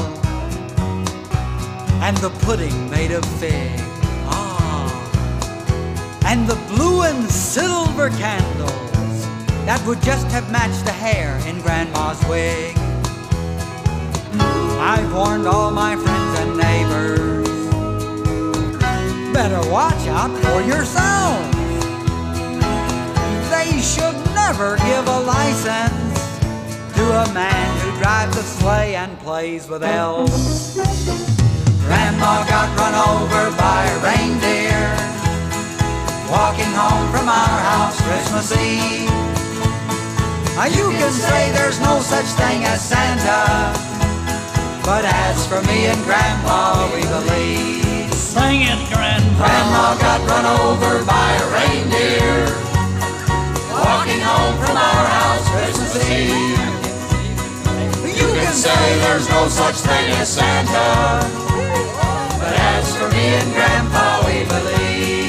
and the pudding made of fig. Ah, and the blue and silver candles that would just have matched the hair in Grandma's wig. I've warned all my friends and neighbors, better watch out for yourselves. They should never give a license to a man who drives a sleigh and plays with elves. Grandma got run over by a reindeer walking home from our house Christmas Eve. Now you can say there's no such thing as Santa, but as for me and Grandpa, we believe. Sing it, Grandpa. Grandma got run over by a reindeer walking home from our house Christmas Eve. You can say there's no such thing as Santa, but as for me and Grandpa, we believe.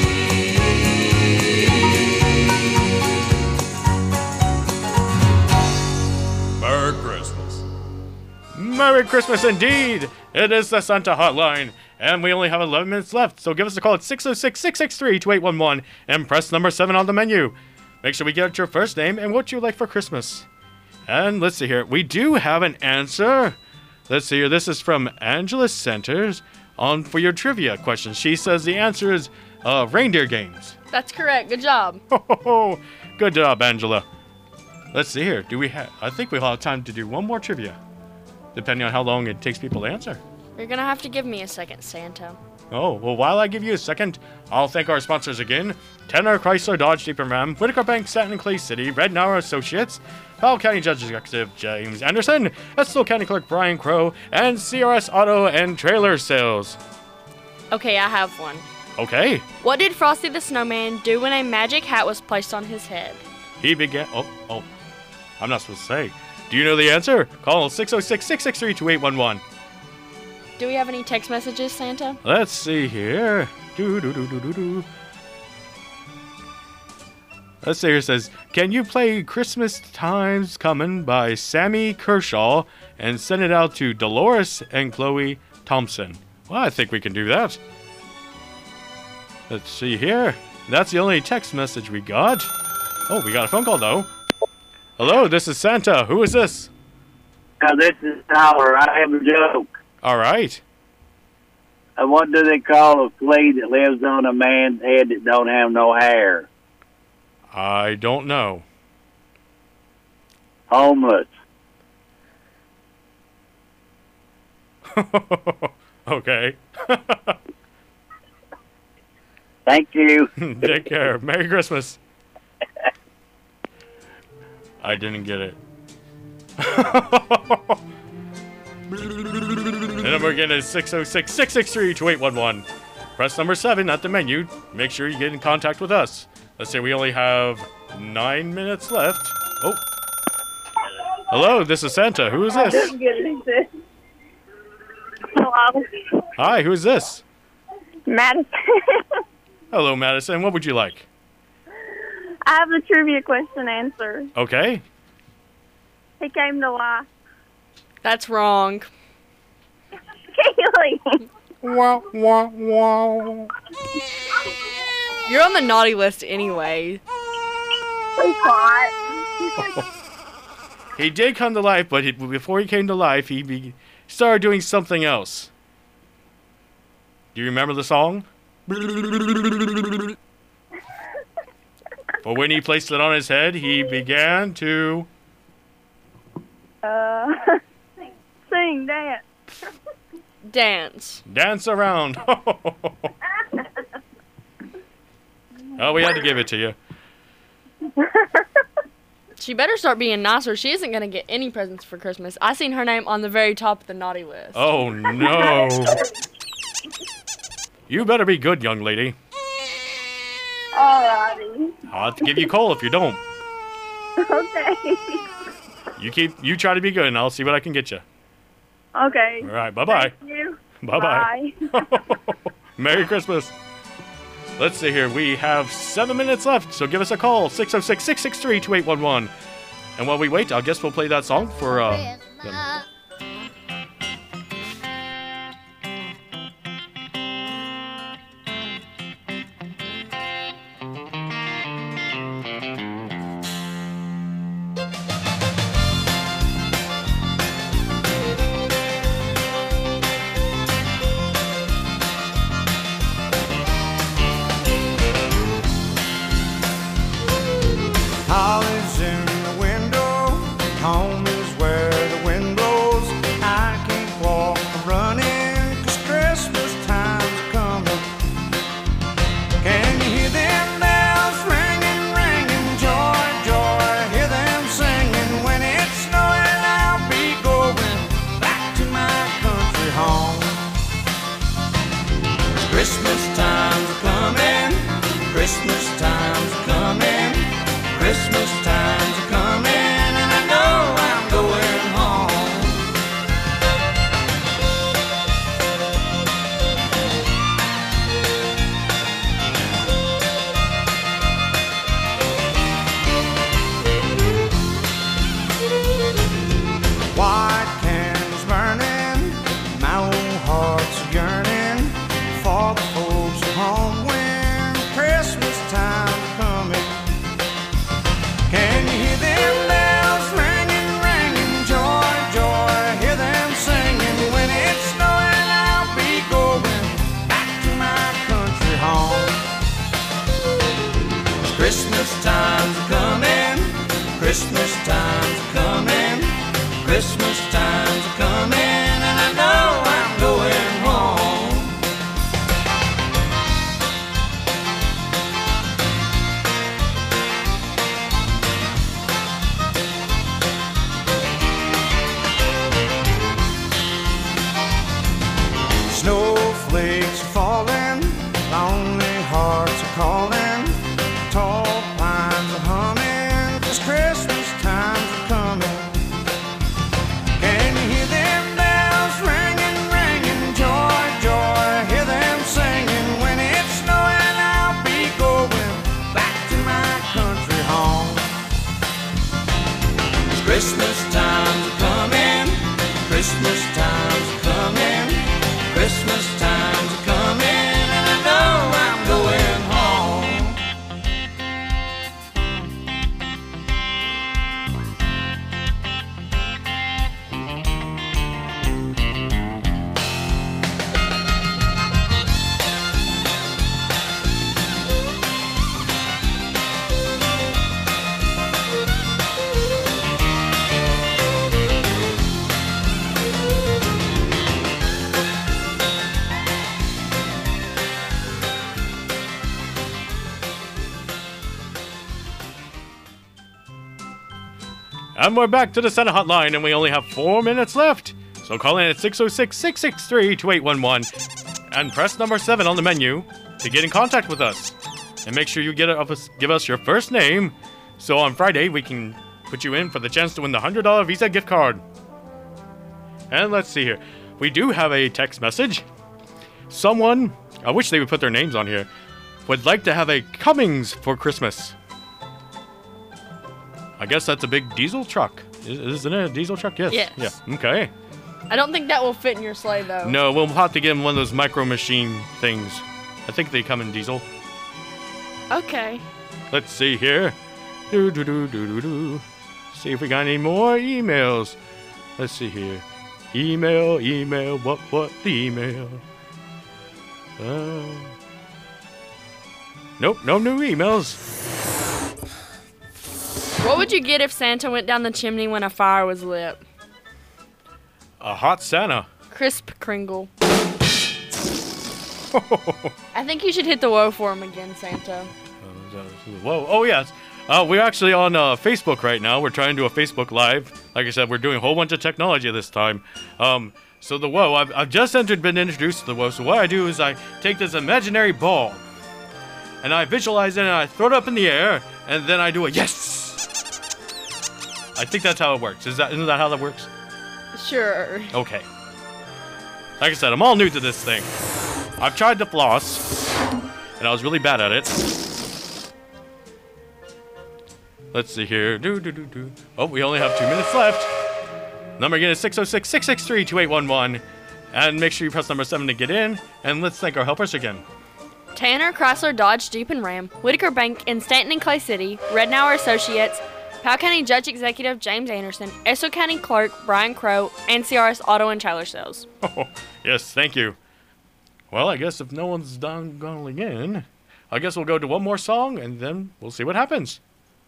Merry Christmas. Merry Christmas indeed! It is the Santa Hotline, and we only have eleven minutes left, so give us a call at six oh six, six six three, two eight one one and press number seven on the menu. Make sure we get your first name and what you like for Christmas. And let's see here. We do have an answer. Let's see here. This is from Angela Centers on for your trivia question. She says the answer is uh, reindeer games. That's correct. Good job. Good job, Angela. Let's see here. Do we have? I think we'll have time to do one more trivia, depending on how long it takes people to answer. You're gonna have to give me a second, Santa. Oh, well, while I give you a second, I'll thank our sponsors again. Tenor Chrysler Dodge Jeep and Ram, Whitaker Bank, Stanton and Clay City, Red Nauer Associates, Powell County Judge Executive James Anderson, Estill County Clerk Brian Crow, and C R S Auto and Trailer Sales. Okay, I have one. Okay. What did Frosty the Snowman do when a magic hat was placed on his head? He began... Oh, oh. I'm not supposed to say. Do you know the answer? Call six oh six, six six three, two eight one one. Do we have any text messages, Santa? Let's see here. Do, do, do, do, do, do. Let's see here. It says, can you play Christmas Time's Coming by Sammy Kershaw and send it out to Dolores and Chloe Thompson? Well, I think we can do that. Let's see here. That's the only text message we got. Oh, we got a phone call, though. Hello, this is Santa. Who is this? Uh, this is Tyler. I have a joke. All right. Uh, what do they call a flea that lives on a man's head that don't have no hair? I don't know. Homeless. Okay. Thank you. Take care. Merry Christmas. I didn't get it. The number again is six oh six, six six three, two eight one one. Press number seven at the menu. Make sure you get in contact with us. Let's say we only have nine minutes left. Oh. Hello, this is Santa. Who is this? Hello. Hi, who is this? Madison. Hello, Madison. What would you like? I have a trivia question answer. Okay. He came to life. That's wrong. Kaylee. Wow, wow, wow. You're on the naughty list anyway. He did come to life, but he, before he came to life, he be, started doing something else. Do you remember the song? But when he placed it on his head, he began to... Uh, sing, dance. Dance. Dance around. Oh, we had to give it to you. She better start being nicer. She isn't going to get any presents for Christmas. I seen her name on the very top of the naughty list. Oh, no. You better be good, young lady. Alrighty. I'll have to give you coal if you don't. Okay. You keep, you try to be good, and I'll see what I can get you. Okay. All right, bye-bye. Thank you. Bye-bye. Bye. Merry Christmas. Let's see here. We have seven minutes left, so give us a call. six oh six, six six three, two eight one one. And while we wait, I guess we'll play that song for uh, them. Holly's in the window, home is where the wind blows. I can't walk or running, cause Christmas time's coming. Can you hear them bells ringing, ringing? Joy, joy, hear them singing. When it's snowing, I'll be going back to my country home. Christmas time's coming, Christmas time's coming. Christmas time's coming, and I know I'm going home. White candles burning, my old heart's yearning for the folks at home when Christmas time's coming. Can you hear them bells ringing, ringing? Joy, joy, hear them singing. When it's snowing, I'll be going back to my country home. Christmas time's coming, Christmas time's coming, Christmas time's coming, and I know I'm going home. Snowflakes are falling, lonely hearts are calling, tall pines are humming, 'cause Christmas time's are coming. And we're back to the Santa Hotline, and we only have four minutes left. So call in at six oh six, six six three, two eight one one and press number seven on the menu to get in contact with us. And make sure you get us, give us your first name, so on Friday we can put you in for the chance to win the one hundred dollar Visa gift card. And let's see here. We do have a text message. Someone, I wish they would put their names on here, would like to have a Cummings for Christmas. I guess that's a big diesel truck. Isn't it a diesel truck? Yes. Yes. Yeah. Okay. I don't think that will fit in your sleigh, though. No, we'll have to give him one of those micro machine things. I think they come in diesel. Okay. Let's see here. Do do do do do do. See if we got any more emails. Let's see here. Email, email, what, what, email. Uh, nope, no new emails. What would you get if Santa went down the chimney when a fire was lit? A hot Santa. Crisp Kringle. I think you should hit the whoa for him again, Santa. Whoa, oh yes. Uh, we're actually on uh, Facebook right now. We're trying to do a Facebook Live. Like I said, we're doing a whole bunch of technology this time. Um, so the whoa, I've, I've just entered, been introduced to the whoa. So what I do is I take this imaginary ball, and I visualize it, and I throw it up in the air, and then I do a yes. I think that's how it works. Is that isn't that how that works? Sure. Okay. Like I said, I'm all new to this thing. I've tried to floss, and I was really bad at it. Let's see here. Do, do, do, do. Oh, we only have two minutes left. Number again is six oh six, six six three, two eight one one. And make sure you press number seven to get in. And let's thank our helpers again. Tanner, Chrysler, Dodge, Jeep, and Ram, Whitaker Bank in Stanton and Clay City, Rednauer Associates, Powell County Judge Executive James Anderson, Esso County Clerk Brian Crow, and C R S Auto and Trailer Sales. Oh, yes, thank you. Well, I guess if no one's done calling in, I guess we'll go to one more song, and then we'll see what happens.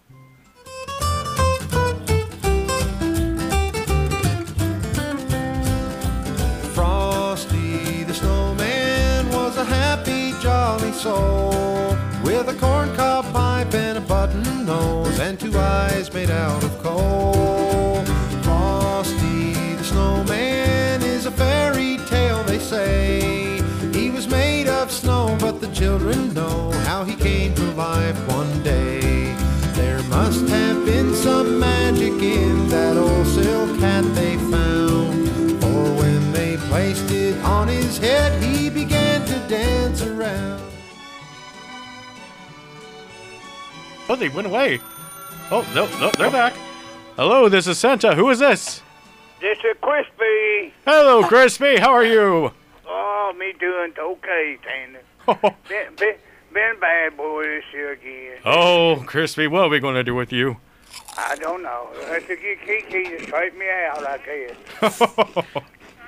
Frosty the Snowman was a happy, jolly soul with a corncob pipe and a button nose and two eyes made out of coal. Frosty the Snowman is a fairy tale, they say. He was made of snow, but the children know how he came to life one day. There must have been some magic in that old silk hat they found, for when they placed it on his head, he began to dance around. Oh, they went away. Oh, no, no, they're back. Hello, this is Santa. Who is this? This is Crispy. Hello, Crispy. How are you? Oh, me doing okay, Tanner. been, been, been bad boy this year again. Oh, Crispy, what are we going to do with you? I don't know. I should get Kiki to straighten me out, I guess.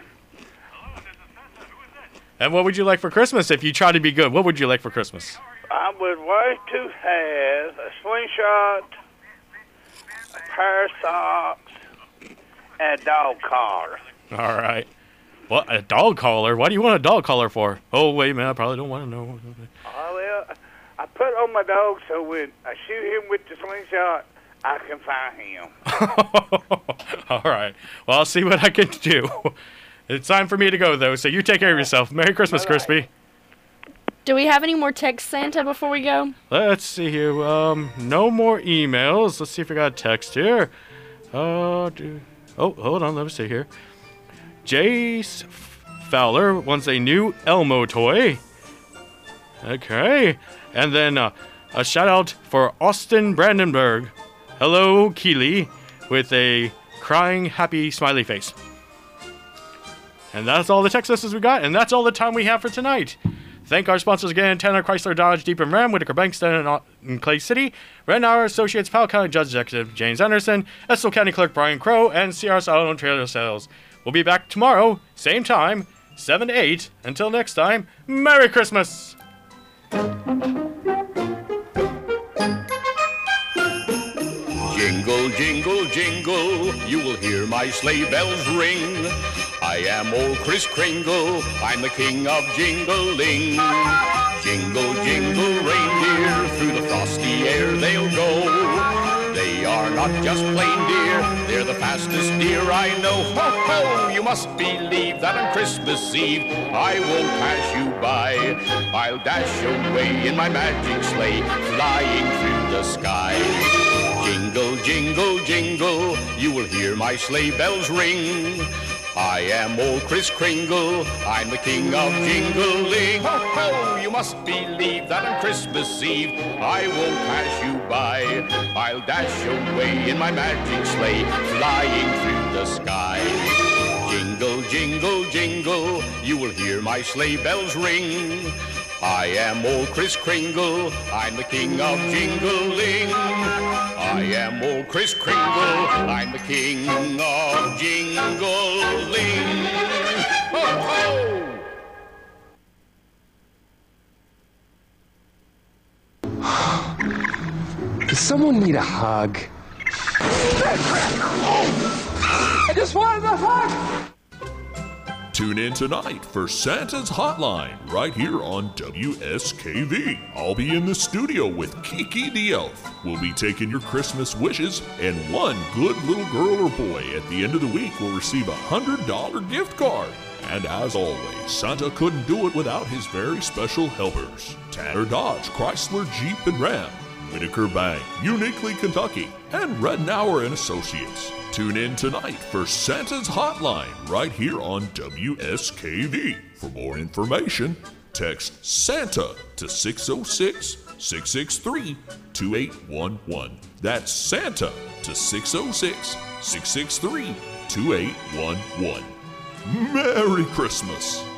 And what would you like for Christmas if you try to be good? What would you like for Christmas? I would like to have a slingshot, a pair of socks, and a dog collar. All right. What, a dog collar? Why do you want a dog collar for? Oh, wait a minute. I probably don't want to know. Oh, well, I put it on my dog so when I shoot him with the slingshot, I can find him. All right. Well, I'll see what I can do. It's time for me to go, though, so you take care of yourself. Merry Christmas, Crispy. Do we have any more text, Santa, before we go? Let's see here. Um, no more emails. Let's see if we got a text here. Uh, do, oh, hold on. Let me see here. Jace Fowler wants a new Elmo toy. Okay. And then uh, a shout out for Austin Brandenburg. Hello, Keely, with a crying, happy, smiley face. And that's all the text messages we got, and that's all the time we have for tonight. Thank our sponsors again, Tanner, Chrysler, Dodge, Jeep, and Ram, Whitaker Bank, Stanton, and Clay City, Rednauer Associates, Powell County Judge Executive James Anderson, Esso County Clerk Brian Crow, and C R S Auto and Trailer Sales. We'll be back tomorrow, same time, seven to eight. Until next time, Merry Christmas! Jingle, jingle, jingle, you will hear my sleigh bells ring. I am old Kris Kringle, I'm the king of jingling. Jingle, jingle, reindeer, through the frosty air they'll go. They are not just plain deer, they're the fastest deer I know. Ho, ho! You must believe that on Christmas Eve I won't pass you by. I'll dash away in my magic sleigh, flying through the sky. Jingle, jingle, jingle, you will hear my sleigh bells ring. I am old Kris Kringle, I'm the king of jingling. Ho, ho! You must believe that on Christmas Eve I won't pass you by. I'll dash away in my magic sleigh, flying through the sky. Jingle, jingle, jingle, you will hear my sleigh bells ring. I am old Kris Kringle, I'm the king of jingling. I am old Kris Kringle, I'm the king of jingling. Ho, ho! Does someone need a hug? I just wanted a hug! Tune in tonight for Santa's Hotline right here on W S K V. I'll be in the studio with Kiki the Elf. We'll be taking your Christmas wishes, and one good little girl or boy at the end of the week will receive a one hundred dollar gift card. And as always, Santa couldn't do it without his very special helpers. Tanner Dodge, Chrysler, Jeep, and Ram, Whitaker Bank, Uniquely Kentucky, and Rednauer and Associates. Tune in tonight for Santa's Hotline right here on W S K V. For more information, text SANTA to six oh six, six six three, two eight one one. That's Santa to six oh six, six six three, two eight one one. Merry Christmas!